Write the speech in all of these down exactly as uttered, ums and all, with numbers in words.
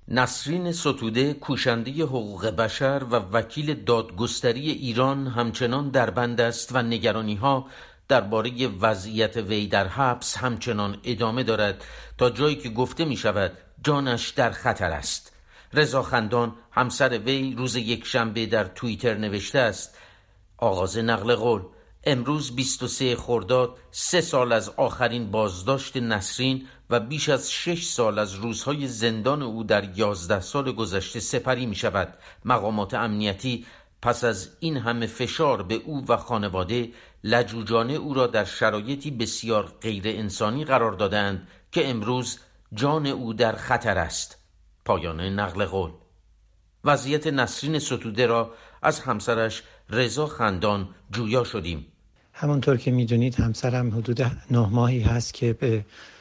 نسرین ستوده، کوشنده حقوق بشر و وکیل دادگستری ایران، همچنان در بند است و نگرانی‌ها درباره وضعیت وی در حبس همچنان ادامه دارد تا جایی که گفته می شود جانش در خطر است. رضا خندان، همسر وی، روز یک شنبه در توییتر نوشته است: آغاز نقل قول. امروز بیست و سوم خرداد، سه سال از آخرین بازداشت نسرین و بیش از شش سال از روزهای زندان او در یازده سال گذشته سپری می شود. مقامات امنیتی پس از این همه فشار به او و خانواده، لجوجانه او را در شرایطی بسیار غیر انسانی قرار دادند که امروز جان او در خطر است. پایان نقل قول. وضعیت نسرین ستوده را از همسرش رضا خندان جویا شدیم. همونطور که میدونید همسرم حدود نه ماهی هست که به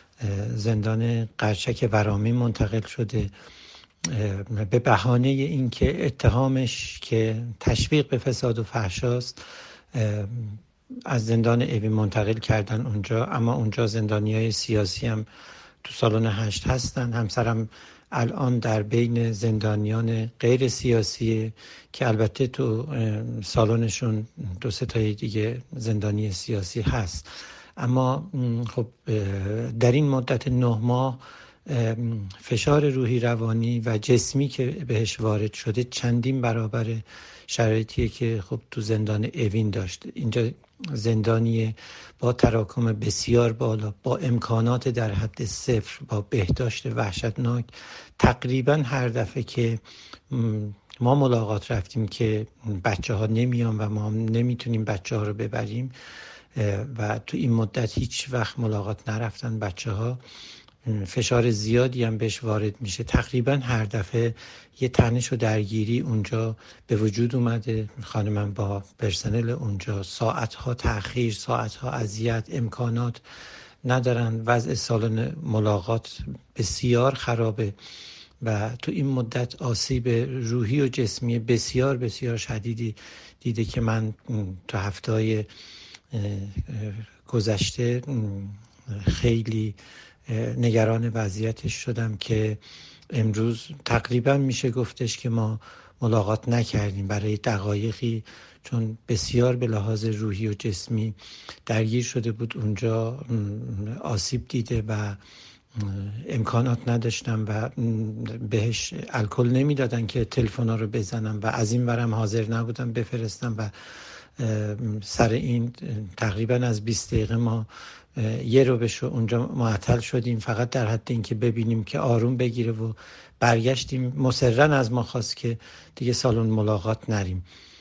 زندان قرچک ورامین منتقل شده به بهانه اینکه اتهامش که تشویق به فساد و فحشاست از زندان اوین منتقل کردن اونجا، اما اونجا زندانیای سیاسی هم تو سالن هشت هستن. همسرم الان در بین زندانیان غیر سیاسی که البته تو سالنشون دو سه تای دیگه زندانی سیاسی هست، اما خب در این مدت نه ماه فشار روحی روانی و جسمی که بهش وارد شده چندین برابر شرایطیه که خب تو زندان اوین داشت. اینجا زندانی با تراکم بسیار بالا، با امکانات در حد صفر، با بهداشت وحشتناک. تقریبا هر دفعه که ما ملاقات رفتیم که بچه ها نمیان و ما نمیتونیم بچه ها رو ببریم و تو این مدت هیچ وقت ملاقات نرفتن بچه ها، فشار زیادی هم بهش وارد میشه. تقریبا هر دفعه یه تنش و درگیری اونجا به وجود اومده. خانمم با پرسنل اونجا ساعتها تأخیر، ساعتها اذیت، امکانات ندارن. وضع سالن ملاقات بسیار خرابه و تو این مدت آسیب روحی و جسمی بسیار بسیار شدیدی دیده که من تو هفته‌های گذشته خیلی نگران وضعیتش شدم که امروز تقریبا میشه گفتش که ما ملاقات نکردیم برای دقایقی، چون بسیار به لحاظ روحی و جسمی درگیر شده بود. اونجا آسیب دیده و امکانات نداشتم و بهش الکل نمیدادن که تلفن‌ها رو بزنم و از این ورم حاضر نبودم بفرستم و سر این تقریبا از بیست دقیقه ما یه رو بشو اونجا معطل شدیم، فقط در حد این که ببینیم که آروم بگیره و برگشتیم. مصرن از ما خواست که دیگه سالن ملاقات نریم.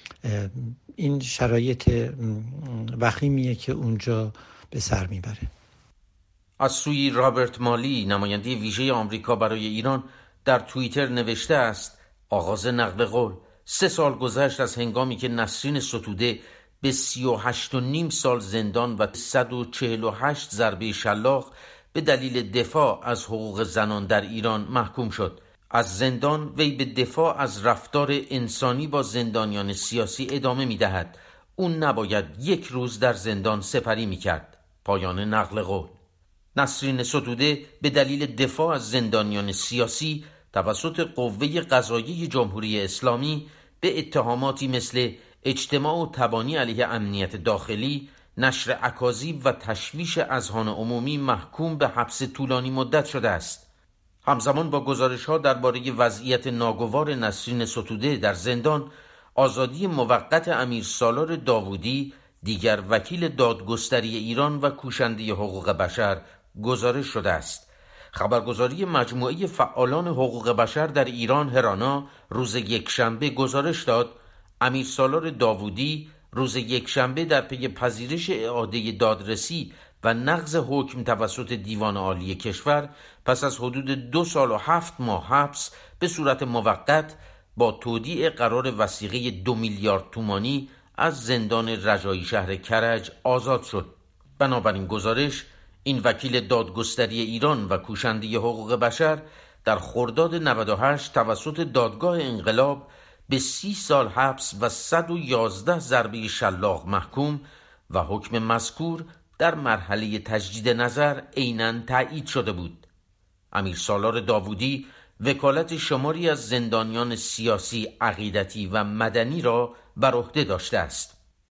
این شرایط وخیمیه که اونجا به سر میبره. از سوی رابرت مالی، نماینده ویژه آمریکا برای ایران، در توییتر نوشته است: آغاز نقل قول. سه سال گذشت از هنگامی که نسرین ستوده به سی و هشت و نیم سال زندان و صد و چهل و هشت ضربه شلاق به دلیل دفاع از حقوق زنان در ایران محکوم شد. از زندان وی به دفاع از رفتار انسانی با زندانیان سیاسی ادامه می دهد. اون نباید یک روز در زندان سپری می کرد. پایان نقل قول. نسرین ستوده به دلیل دفاع از زندانیان سیاسی توسط قوه قضاییه جمهوری اسلامی به اتهاماتی مثل اجتماع و تبانی علیه امنیت داخلی، نشر اکاذیب و تشویش اذهان عمومی محکوم به حبس طولانی مدت شده است. همزمان با گزارش‌ها درباره وضعیت ناگوار نسرین ستوده در زندان، آزادی موقت امیر سالار داوودی، دیگر وکیل دادگستری ایران و کوشنده حقوق بشر، گزارش شده است. خبرگزاری مجموعه فعالان حقوق بشر در ایران هرانا روز یکشنبه گزارش داد امیر سالار داوودی روز یکشنبه در پی پذیرش اعاده دادرسی و نقض حکم توسط دیوان عالی کشور پس از حدود دو سال و هفت ماه حبس به صورت موقت با تودیع قرار وثیقه دو میلیارد تومانی از زندان رجایی شهر کرج آزاد شد. بنابراین گزارش، این وکیل دادگستری ایران و کوشنده حقوق بشر در خرداد نود و هشت توسط دادگاه انقلاب به سی سال حبس و صد و یازده ضربه شلاق محکوم و حکم مذکور در مرحله تجدید نظر عیناً تایید شده بود. امیر سالار داوودی وکالت شماری از زندانیان سیاسی، عقیدتی و مدنی را بر عهده داشته است.